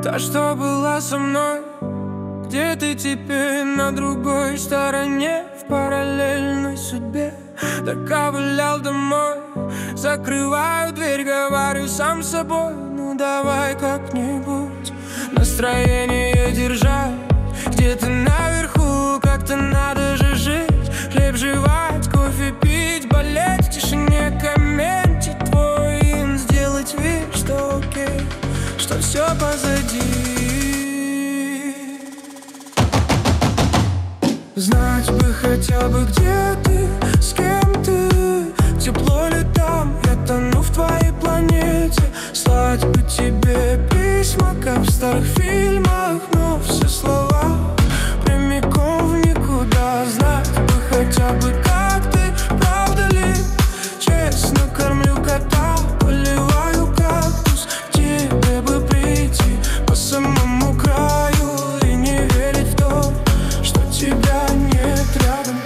Та, что была со мной. Где ты теперь? На другой стороне, в параллельной судьбе. Доковылял домой, закрываю дверь, говорю сам с собой: ну давай как-нибудь настроение держать. Где-то наверху, как-то надо же жить. Хлеб жевать, кофе пить, болеть в тишине, комментить твой ин, сделать вид, что окей, что все позади. Знать бы хотя бы, где ты, с кем ты. Тепло ли там, я тону в твоей планете. Слать бы тебе письма, как в старых фильмах, но все слова прямиком в никуда. Знать бы хотя бы, как ты, правда ли. Честно кормлю кота, поливаю кактус. К тебе бы прийти по самому краю и не верить в то, что тебя нет рядом.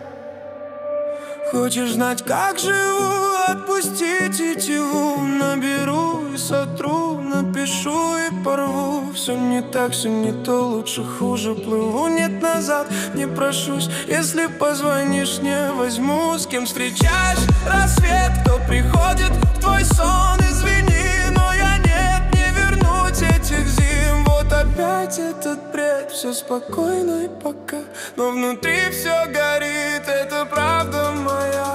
Хочешь знать, как живу? Отпусти тетиву. Наберу и сотру, напишу и порву. Все не так, все не то, лучше хуже плыву. Нет, назад не прошусь. Если позвонишь, не возьму. С кем встречаешь рассвет, кто приходит в твой сон? Извини, но я нет, не вернуть этих зим. Вот опять этот бред, все спокойно и пока, но внутри все горит, это правда моя.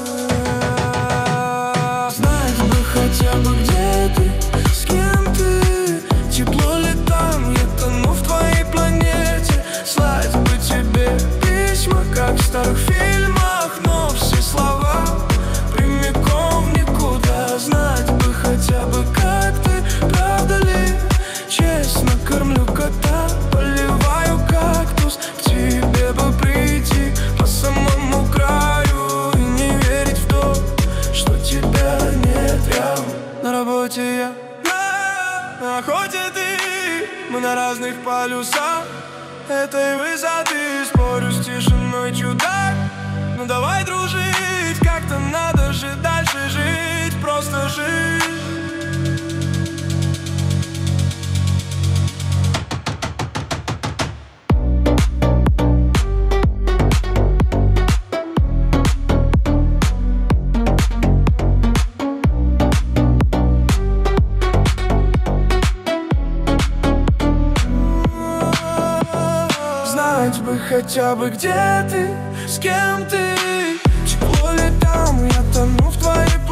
Знать бы хотя бы, где ты, с кем ты. Тепло ли там, я тону в твоей планете. Слать бы тебе письма, как в старых фильмах, но все слова прямиком в никуда. Знать бы хотя бы, как ты, правда ли. Честно кормлю кота, поливаю кактус. К тебе бы прийти по самому краю и не верить в то, что тебя нет рядом. На работе я, на охоте ты. Мы на разных полюсах этой высоты. Спорю с тишиной, чудак. Ну давай дружить, как-то надо же дальше жить, просто жить. Знать бы хотя бы, где ты, с кем ты. Тепло ли там, я тону в твоей